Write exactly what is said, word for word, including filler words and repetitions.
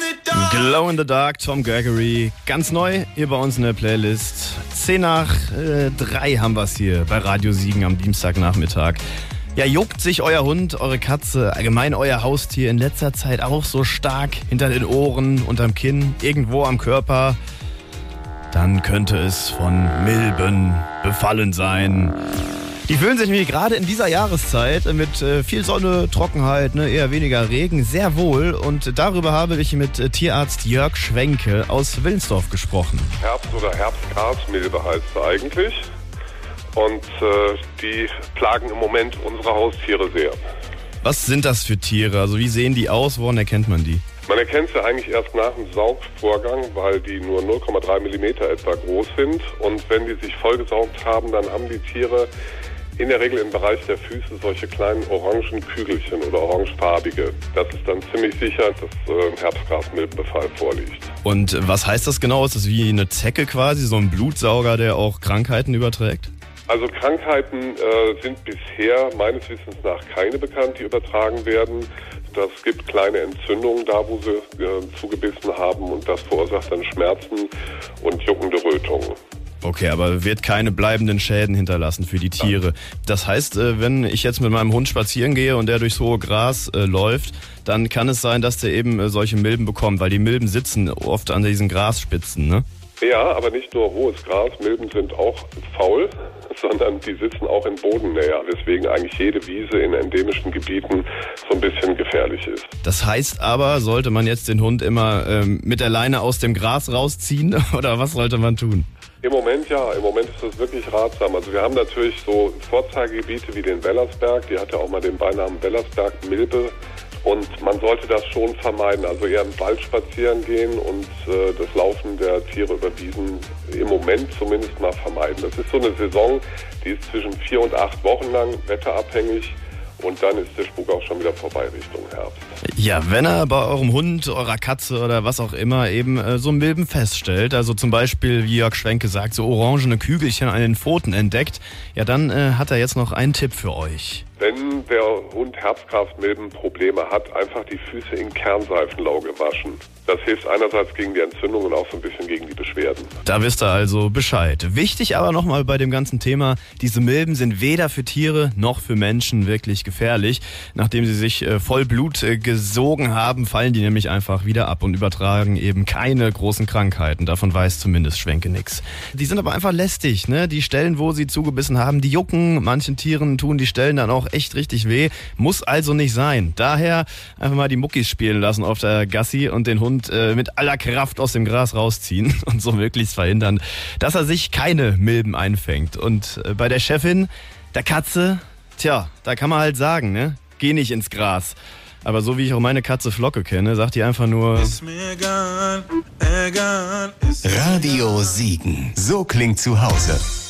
Glow in the Dark, Tom Gregory. Ganz neu hier bei uns in der Playlist. zehn nach drei haben wir es hier bei Radio Siegen am Dienstagnachmittag. Ja, juckt sich euer Hund, eure Katze, allgemein euer Haustier in letzter Zeit auch so stark hinter den Ohren, unterm Kinn, irgendwo am Körper? Dann könnte es von Milben befallen sein. Die fühlen sich nämlich gerade in dieser Jahreszeit mit äh, viel Sonne, Trockenheit, ne, eher weniger Regen, sehr wohl. Und darüber habe ich mit äh, Tierarzt Jörg Schwenke aus Wilnsdorf gesprochen. Herbst- oder Herbstgrasmilbe heißt es eigentlich. Und äh, die plagen im Moment unsere Haustiere sehr. Was sind das für Tiere? Also wie sehen die aus? Woran erkennt man die? Man erkennt sie eigentlich erst nach dem Saugvorgang, weil die nur null Komma drei Millimeter etwa groß sind. Und wenn die sich vollgesaugt haben, dann haben die Tiere in der Regel im Bereich der Füße solche kleinen orangen Kügelchen oder orangefarbige. Das ist dann ziemlich sicher, dass äh, ein Herbstgrasmilbenbefall vorliegt. Und was heißt das genau? Ist das wie eine Zecke quasi, so ein Blutsauger, der auch Krankheiten überträgt? Also Krankheiten äh, sind bisher meines Wissens nach keine bekannt, die übertragen werden. Es gibt kleine Entzündungen da, wo sie äh, zugebissen haben, und das verursacht dann Schmerzen und juckende Rötungen. Okay, aber wird keine bleibenden Schäden hinterlassen für die Tiere. Das heißt, wenn ich jetzt mit meinem Hund spazieren gehe und der durchs hohe Gras äh, läuft, dann kann es sein, dass der eben äh, solche Milben bekommt, weil die Milben sitzen oft an diesen Grasspitzen, ne? Ja, aber nicht nur hohes Gras. Milben sind auch faul, sondern die sitzen auch in Bodennähe, weswegen eigentlich jede Wiese in endemischen Gebieten so ein bisschen gefährlich ist. Das heißt aber, sollte man jetzt den Hund immer ähm, mit der Leine aus dem Gras rausziehen oder was sollte man tun? Im Moment ja, im Moment ist das wirklich ratsam. Also wir haben natürlich so Vorzeigegebiete wie den Wellersberg, die hat ja auch mal den Beinamen Wellersberg-Milbe. Und man sollte das schon vermeiden, also eher im Wald spazieren gehen und äh, das Laufen der Tiere über Wiesen im Moment zumindest mal vermeiden. Das ist so eine Saison, die ist zwischen vier und acht Wochen lang wetterabhängig. Und dann ist der Spuk auch schon wieder vorbei Richtung Herbst. Ja, wenn er bei eurem Hund, eurer Katze oder was auch immer eben äh, so Milben feststellt, also zum Beispiel, wie Jörg Schwenke sagt, so orangene Kügelchen an den Pfoten entdeckt, ja, dann äh, hat er jetzt noch einen Tipp für euch. Wenn der Hund Herbstgrasmilbenprobleme hat, einfach die Füße in Kernseifenlauge waschen. Das hilft einerseits gegen die Entzündung und auch so ein bisschen gegen die Beschwerden. Da wisst ihr also Bescheid. Wichtig aber nochmal bei dem ganzen Thema, diese Milben sind weder für Tiere noch für Menschen wirklich gefährlich. Nachdem sie sich äh, voll Blut äh, gesogen haben, fallen die nämlich einfach wieder ab und übertragen eben keine großen Krankheiten. Davon weiß zumindest Schwenke nix. Die sind aber einfach lästig, ne? Die Stellen, wo sie zugebissen haben, die jucken. Manchen Tieren tun die Stellen dann auch echt richtig weh. Muss also nicht sein. Daher einfach mal die Muckis spielen lassen auf der Gassi und den Hund äh, mit aller Kraft aus dem Gras rausziehen und so möglichst verhindern, dass er sich keine Milben einfängt. Und äh, bei der Chefin, der Katze, tja, da kann man halt sagen, ne? Geh nicht ins Gras. Aber so wie ich auch meine Katze Flocke kenne, sagt die einfach nur: Ist mir egal, egal, ist Radio Siegen. So klingt zu Hause.